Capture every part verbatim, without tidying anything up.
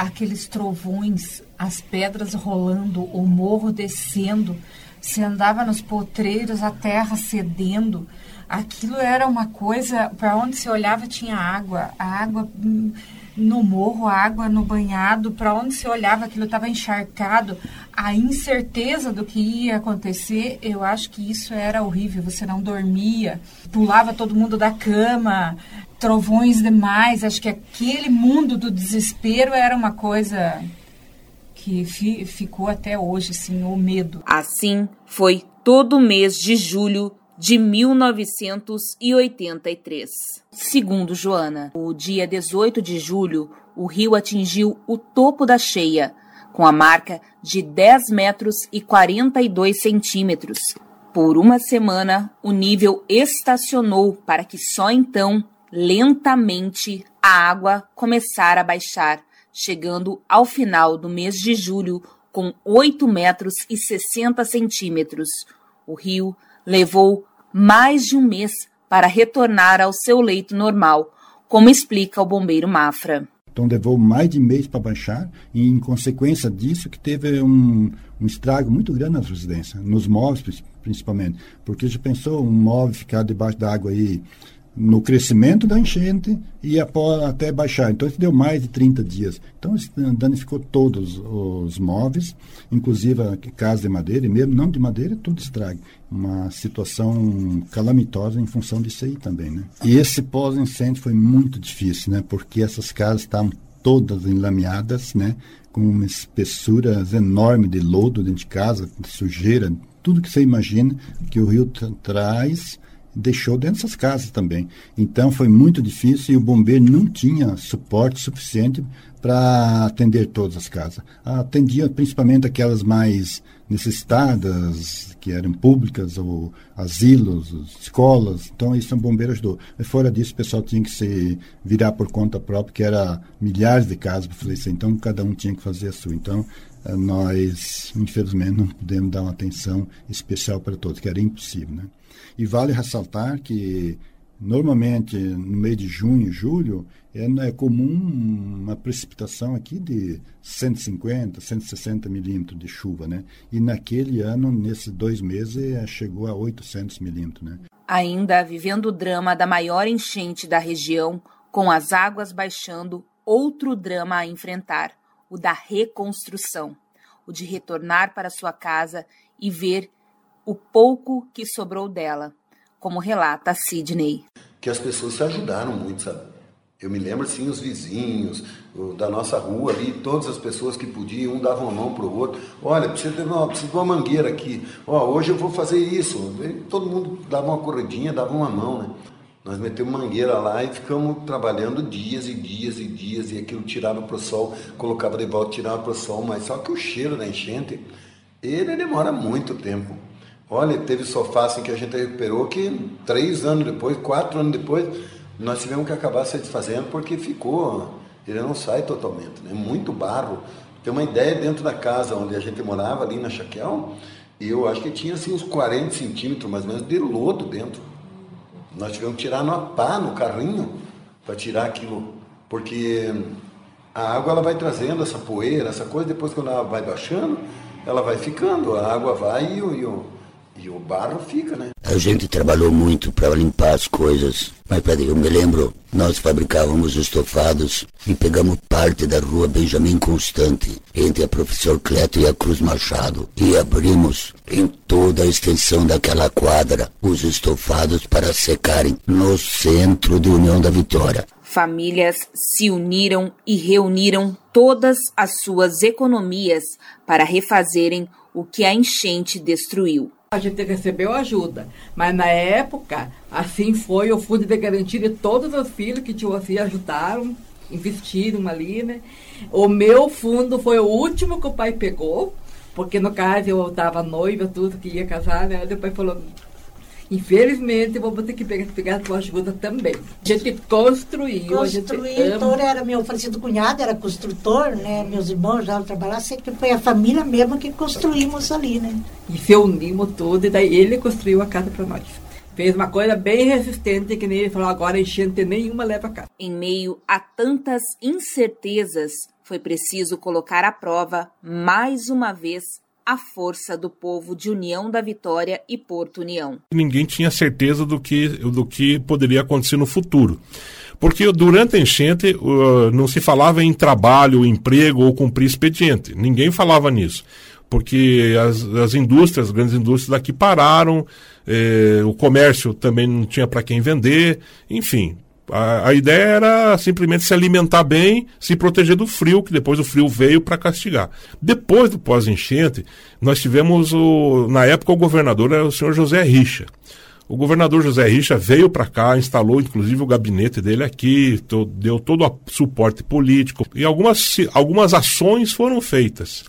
aqueles trovões, as pedras rolando, o morro descendo, você andava nos potreiros, a terra cedendo. Aquilo era uma coisa, para onde você olhava tinha água, a água no morro, a água no banhado, para onde você olhava aquilo estava encharcado, a incerteza do que ia acontecer, eu acho que isso era horrível, você não dormia, pulava todo mundo da cama, trovões demais, acho que aquele mundo do desespero era uma coisa que fi, ficou até hoje, assim, o medo. Assim foi todo o mês de julho de mil novecentos e oitenta e três. Segundo Joana, o dia dezoito de julho, o rio atingiu o topo da cheia, com a marca de dez metros e quarenta e dois centímetros. Por uma semana, o nível estacionou para que só então, lentamente, a água começara a baixar, chegando ao final do mês de julho com oito metros e sessenta centímetros. O rio levou mais de um mês para retornar ao seu leito normal, como explica o bombeiro Mafra. Então levou mais de mês para baixar e, em consequência disso, que teve um, um estrago muito grande nas residências, nos móveis principalmente. Porque já pensou um móvel ficar debaixo da água aí no crescimento da enchente e até baixar. Então isso deu mais de trinta dias. Então isso danificou todos os móveis, inclusive a casa de madeira, e mesmo não de madeira, tudo estraga. Uma situação calamitosa em função disso aí também, né? E esse pós-incêndio foi muito difícil, né? Porque essas casas estavam todas enlameadas, né? Com uma espessura enorme de lodo dentro de casa, de sujeira, tudo que você imagina que o rio tra- traz... deixou dentro dessas casas também. Então foi muito difícil e o bombeiro não tinha suporte suficiente para atender todas as casas. Atendia principalmente aquelas mais necessitadas, que eram públicas, ou asilos, escolas. Então isso o bombeiro ajudou. Mas fora disso o pessoal tinha que se virar por conta própria, que era milhares de casas para fazer isso. Então cada um tinha que fazer a sua. Então nós, infelizmente, não pudemos dar uma atenção especial para todos, que era impossível, né? E vale ressaltar que, normalmente, no mês de junho, julho, é, é comum uma precipitação aqui de cento e cinquenta, cento e sessenta milímetros de chuva, né? E naquele ano, nesses dois meses, chegou a oitocentos milímetros, né? Ainda vivendo o drama da maior enchente da região, com as águas baixando, outro drama a enfrentar, o da reconstrução, o de retornar para sua casa e ver o pouco que sobrou dela, como relata Sidney. Que as pessoas se ajudaram muito, sabe? Eu me lembro, assim, os vizinhos o, da nossa rua ali, todas as pessoas que podiam, um dava uma mão para o outro. Olha, precisa de, uma, precisa de uma mangueira aqui. Ó, hoje eu vou fazer isso. E todo mundo dava uma corridinha, dava uma mão, né? Nós metemos mangueira lá e ficamos trabalhando dias e dias e dias, e aquilo tirava para o sol, colocava de volta, tirava para o sol, mas só que o cheiro da enchente, ele demora muito tempo. Olha, teve sofá assim que a gente recuperou que três anos depois, quatro anos depois, nós tivemos que acabar se desfazendo porque ficou, ele não sai totalmente, né? Muito barro. Tem uma ideia, dentro da casa onde a gente morava, ali na Chaquel, eu acho que tinha assim uns quarenta centímetros mais ou menos de lodo dentro. Nós tivemos que tirar no pá, no carrinho, para tirar aquilo, porque a água ela vai trazendo essa poeira, essa coisa, depois quando ela vai baixando, ela vai ficando, a água vai e o... E o E o barro fica, né? A gente trabalhou muito para limpar as coisas. Mas, padre, eu me lembro, nós fabricávamos estofados e pegamos parte da rua Benjamin Constante, entre a Professor Cleto e a Cruz Machado, e abrimos em toda a extensão daquela quadra os estofados para secarem no centro de União da Vitória. Famílias se uniram e reuniram todas as suas economias para refazerem o que a enchente destruiu. A gente recebeu ajuda, mas na época, assim foi o fundo de garantia de todos os filhos que tinham assim, ajudaram, investiram ali, né? O meu fundo foi o último que o pai pegou, porque no caso eu estava noiva, tudo que ia casar, né? Depois falou, infelizmente eu vou ter que pegar, pegar a tua ajuda também. A gente construiu, Construiu, a gente ama. Era meu falecido cunhado, era construtor, né? Meus irmãos já trabalhavam, sempre foi a família mesmo que construímos ali, né? E se unimos tudo, e daí ele construiu a casa para nós. Fez uma coisa bem resistente, que nem ele falou, agora enchente nenhuma leva a casa. Em meio a tantas incertezas, Foi preciso colocar à prova, mais uma vez, a força do povo de União da Vitória e Porto União. Ninguém tinha certeza do que, do que poderia acontecer no futuro. Porque durante a enchente uh, não se falava em trabalho, emprego ou cumprir expediente. Ninguém falava nisso. Porque as, as indústrias, as grandes indústrias daqui pararam, eh, o comércio também não tinha para quem vender, enfim. A, a ideia era simplesmente se alimentar bem, se proteger do frio, que depois o frio veio para castigar. Depois do pós-enchente, nós tivemos, o, na época, o governador era o senhor José Richa. O governador José Richa veio para cá, instalou inclusive o gabinete dele aqui, to, deu todo o suporte político e algumas, algumas ações foram feitas,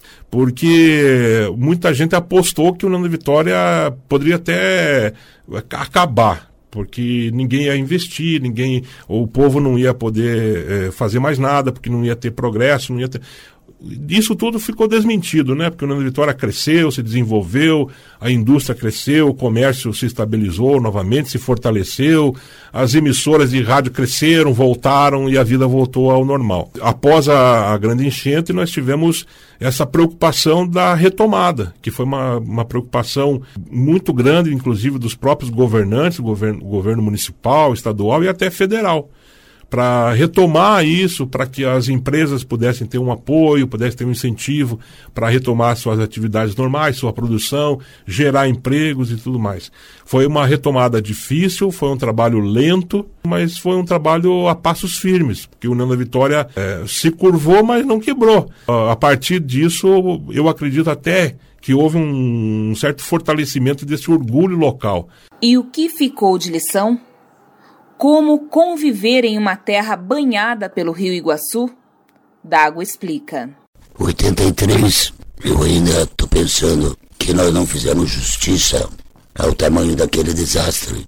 porque muita gente apostou que o União da Vitória poderia até acabar, porque ninguém ia investir, ninguém, o povo não ia poder é, fazer mais nada, porque não ia ter progresso, não ia ter... Isso tudo ficou desmentido, né? Porque o União da Vitória cresceu, se desenvolveu, a indústria cresceu, o comércio se estabilizou novamente, se fortaleceu, as emissoras de rádio cresceram, voltaram e a vida voltou ao normal. Após a, a grande enchente, nós tivemos essa preocupação da retomada, que foi uma, uma preocupação muito grande, inclusive dos próprios governantes, o governo, o governo municipal, estadual e até federal, para retomar isso, para que as empresas pudessem ter um apoio, pudessem ter um incentivo para retomar suas atividades normais, sua produção, gerar empregos e tudo mais. Foi uma retomada difícil, foi um trabalho lento, mas foi um trabalho a passos firmes, porque o União da Vitória é, se curvou, mas não quebrou. A partir disso, eu acredito até que houve um certo fortalecimento desse orgulho local. E o que ficou de lição? Como conviver em uma terra banhada pelo Rio Iguaçu? Dago explica. oitenta e três, eu ainda estou pensando que nós não fizemos justiça ao tamanho daquele desastre.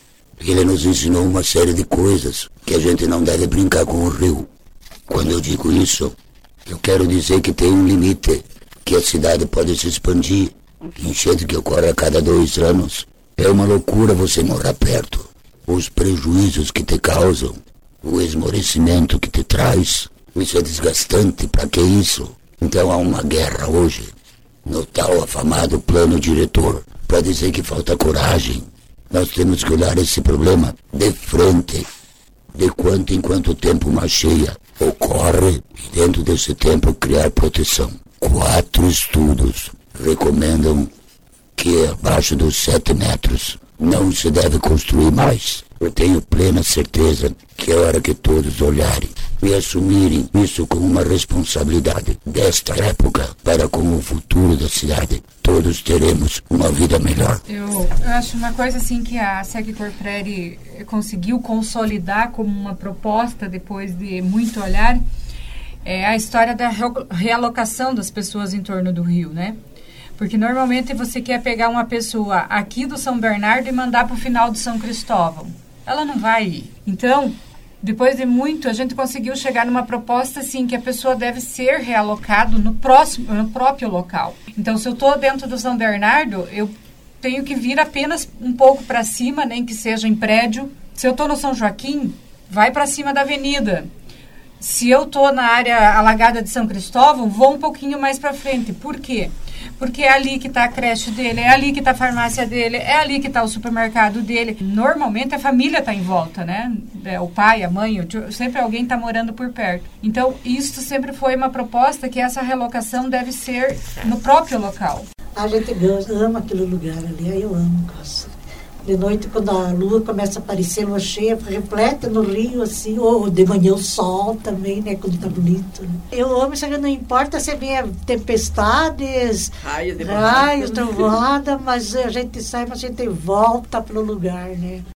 Ele nos ensinou uma série de coisas que a gente não deve brincar com o rio. Quando eu digo isso, eu quero dizer que tem um limite, que a cidade pode se expandir. Enchente que ocorre a cada dois anos. É uma loucura você morar perto. Os prejuízos que te causam, o esmorecimento que te traz, isso é desgastante. Para que isso? Então há uma guerra hoje, no tal afamado plano diretor, para dizer que falta coragem. Nós temos que olhar esse problema de frente, de quanto em quanto tempo uma cheia ocorre, e dentro desse tempo criar proteção. Quatro estudos recomendam que abaixo dos sete metros não se deve construir mais. Eu tenho plena certeza que é hora que todos olharem e assumirem isso como uma responsabilidade desta época para com o futuro da cidade. Todos teremos uma vida melhor. Eu, eu acho uma coisa assim que a Seg Corpreri conseguiu consolidar como uma proposta depois de muito olhar, é a história da realocação das pessoas em torno do rio, né? Porque normalmente você quer pegar uma pessoa aqui do São Bernardo e mandar para o final do São Cristóvão. Ela não vai ir. Então, depois de muito, a gente conseguiu chegar numa proposta assim que a pessoa deve ser realocado no próximo, no próprio local. Então, se eu estou dentro do São Bernardo, eu tenho que vir apenas um pouco para cima, nem que seja em prédio. Se eu estou no São Joaquim, vai para cima da avenida. Se eu estou na área alagada de São Cristóvão, vou um pouquinho mais para frente. Por quê? Porque é ali que está a creche dele, é ali que está a farmácia dele, é ali que está o supermercado dele. Normalmente a família está em volta, né? É, o pai, a mãe, o tio, sempre alguém está morando por perto. Então, isso sempre foi uma proposta que essa relocação deve ser no próprio local. A gente ama aquele lugar ali, aí eu amo, nossa. De noite, quando a lua começa a aparecer, lua cheia, reflete no rio, assim, ou de manhã o sol também, né, quando tá bonito. Né? Eu amo isso aí, não importa se vem tempestades, raios, trovoada, mas a gente sai, mas a gente volta pro lugar, né.